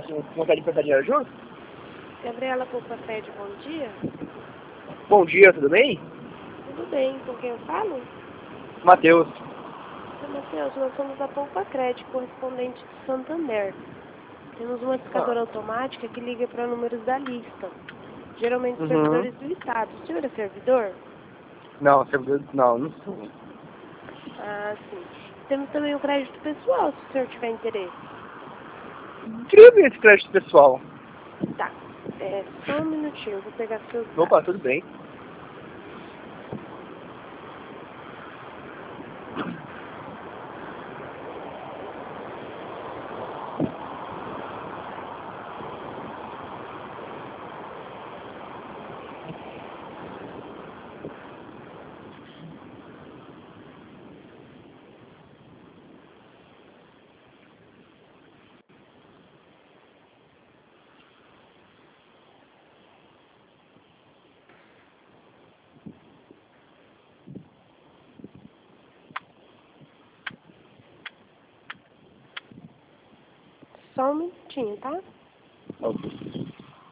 vontade de prestar dinheiro junto? Gabriela Poupa Fred, bom dia. Bom dia, tudo bem? Tudo bem, com quem eu falo? Matheus. Matheus, nós somos da Poupa Cred, correspondente de Santander. Temos uma discadora automática que liga para números da lista. Geralmente servidores do Estado. O senhor é servidor? Não, servidor não sou. Ah, sim. Temos também o crédito pessoal, se o senhor tiver interesse. Queria ver esse crédito pessoal. Tá. Só um minutinho, eu vou pegar seus dados. Opa, tudo bem. Só um minutinho, tá? Ok.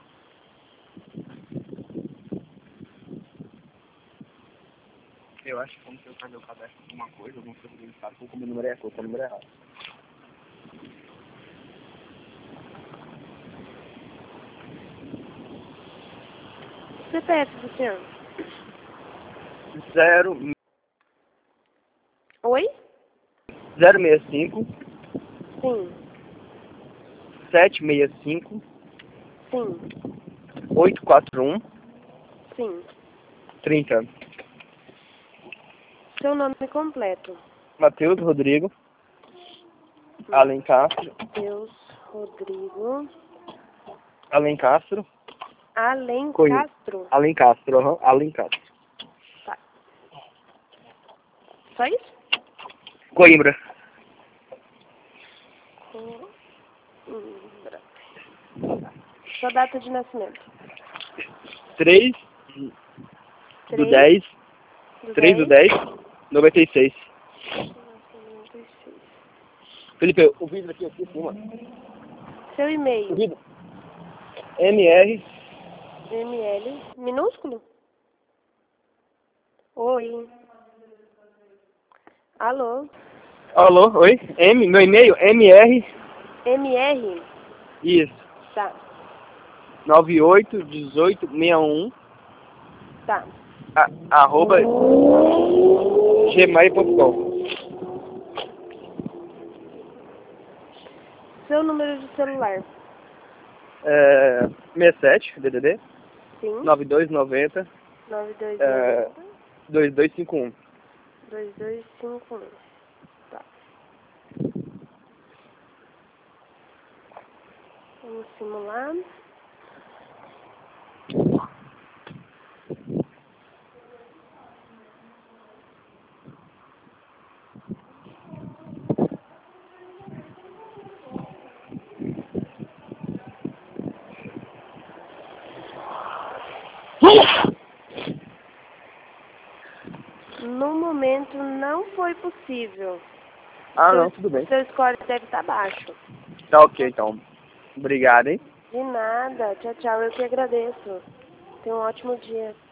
Eu acho que como se eu fazer o cadastro de alguma coisa, algum servidor do Estado, colocou o número errado. CPF do senhor? 065 Oi? Sim. 765 Sim. 841 Sim. 30. Seu nome completo? Matheus Rodrigo Alencastro. Matheus Rodrigo Alencastro. Alencastro? Alencastro. Tá. Só isso? Coimbra. Coimbra. Sua data de nascimento? 3 do 10. 3 do 10. 96. 96. Felipe, o vidro aqui em cima. Seu e-mail? O vidro. MR. ML. Minúsculo? Oi. Alô? Alô, oi? Meu e-mail, MR. MR? Isso. Tá. 981861 Tá. @ gmail.com. Seu número de celular? 67 DDD Sim. 9290 9290 2251. 2251. Tá. Vamos simular. No momento não foi possível. Não, tudo bem. Seu score deve estar baixo. Tá ok, então. Obrigado, hein? De nada. Tchau, tchau. Eu que agradeço. Tenha um ótimo dia.